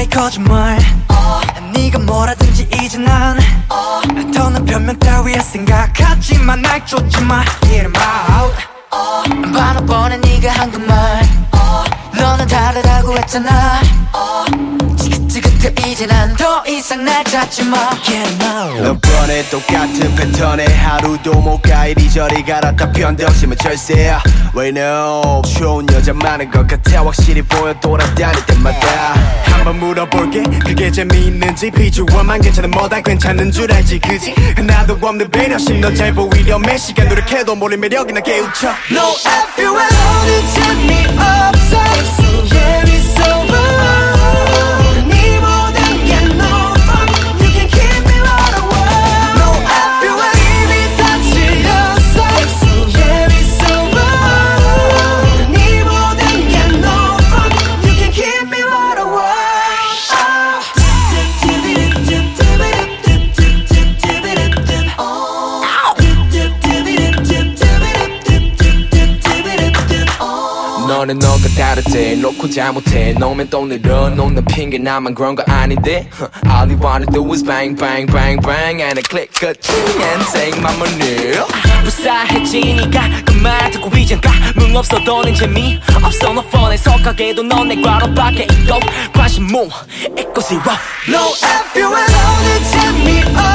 나의 거짓말 네가 뭐라든지 이제 난 더는 변명 따위에 생각하지마 날 쫓지마 Get him out 반어번에 네가 한 그 말 너는 다르다고 했잖아 지긋지긋해 이제 난 더 이상 날 찾지마 Get him out 몇 번의 똑같은 패턴에 하루도 못 가 이리저리 갈았다 편덕심은 절세야 We know 좋은 여자 많은 것 같아 확실히 보여 돌아다닐 때마다 한번 물어볼게 그게 재미있는지 비주얼만 괜찮은 뭐다 괜찮은 줄 알지 그지 하나도 없는 배려심 너 잘 보이려 몇 시간 노력해도 모른 매력이 나 깨우쳐 No everywhere 너는 재미없어 Yeah it's over 네 모든 게 no fun You can keep me right away No everywhere 이미 다 질렸어 Yeah it's over 네 모든 게 no fun You can keep me right away 너는 너가 다르대 놓고 잘못해 놓으면 또 늘어놓는 핑계 나만 그런 거 아닌데 All you wanna do is bang bang bang bang And a click 끝이 인생만 무늘 불사해지니까 그 말 듣고 이젠 감흥 없어 너는 재미없어 너 뻔해 속하게도 넌 내 과로밖에 있고 관심 뭐 있고 zero No everywhere 너는 재미없어